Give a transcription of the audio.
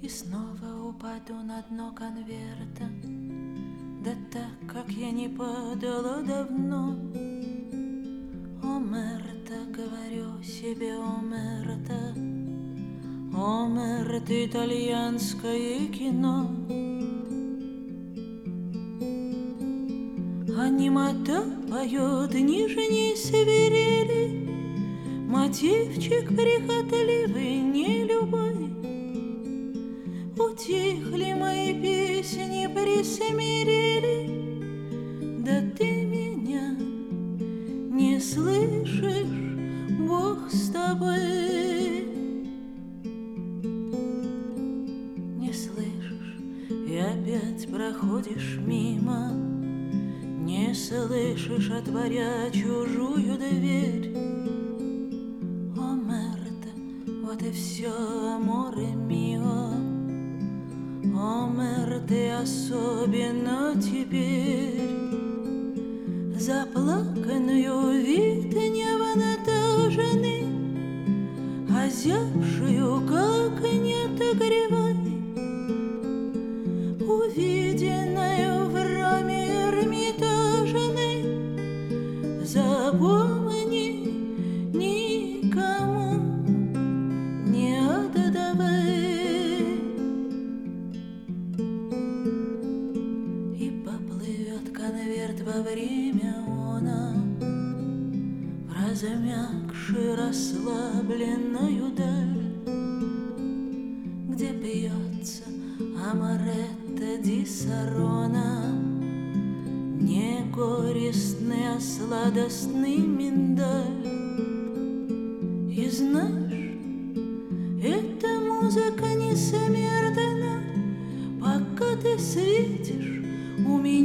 снова упаду на дно конверта, да так, как я не падала давно. О, Мерта, говорю себе, о, Мерта, о, Мерта, итальянское кино. А немота поет нижней свирели, мотивчик прихотливый, не любой. Утихли мои песни, присмирели, да ты меня не слышишь, Бог с тобой. Не слышишь, и опять проходишь мимо, не слышишь, отворя чужую дверь. О, Мерта, вот и все, аморе мио. О, Мерта, особенно теперь, заплаканную вид невонатаженный, озябшую, как нет огревай, увиденную в раме Эрмитажной, запомни, никому не отдавай. И поплывет конверт во время она в размягшую расслабленную даль, где пьется амаретто ди Сарона, не горестный, а сладостный миндаль. И знаешь, эта музыка не смертна, пока ты светишь у меня